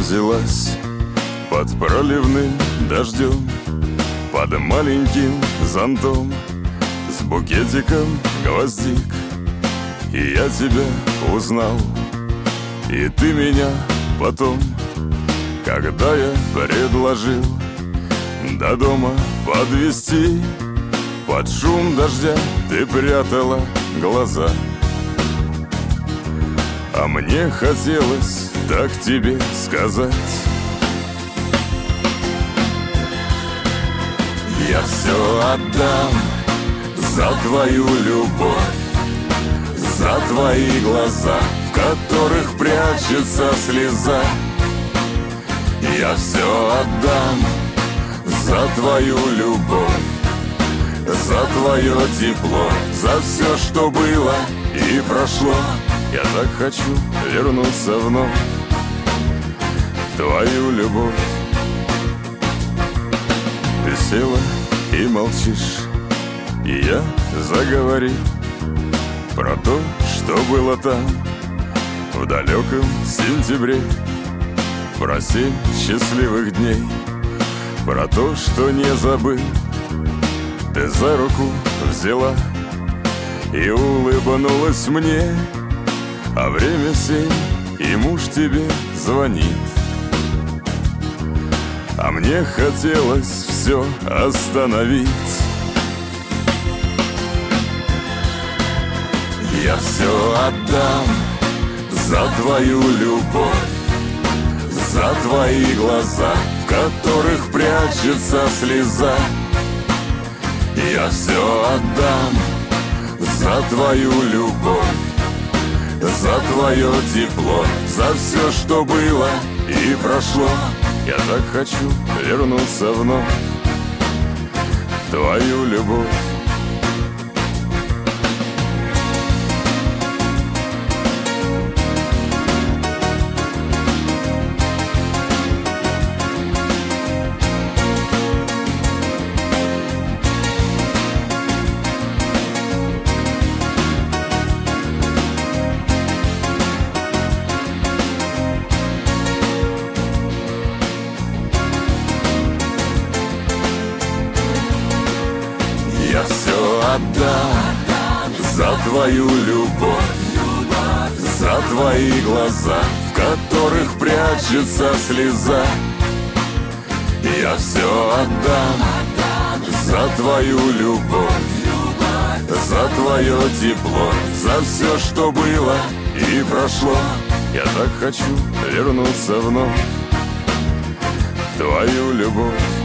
взялась под проливным дождем, под маленьким зонтом с букетиком гвоздик. И я тебя узнал, и ты меня потом, когда я предложил до дома подвезти, под шум дождя ты прятала глаза. А мне хотелось так тебе сказать: я все отдам за твою любовь, за твои глаза, в которых прячется слеза. Я все отдам за твою любовь, за твое тепло, за все, что было и прошло. Я так хочу вернуться вновь в твою любовь. Ты села и молчишь, и я заговорил про то, что было там в далеком сентябре, про 7 счастливых дней, про то, что не забыл. Ты за руку взяла и улыбнулась мне, а время 7, и муж тебе звонит. А мне хотелось все остановить. Я все отдам за твою любовь, за твои глаза, в которых прячется слеза. Я все отдам за твою любовь, за твое тепло, за все, что было и прошло. Я так хочу вернуться вновь в твою любовь. Я все отдам за твою любовь, за твои глаза, в которых прячется слеза. Я все отдам за твою любовь, за твое тепло, за все, что было и прошло. Я так хочу вернуться вновь в твою любовь.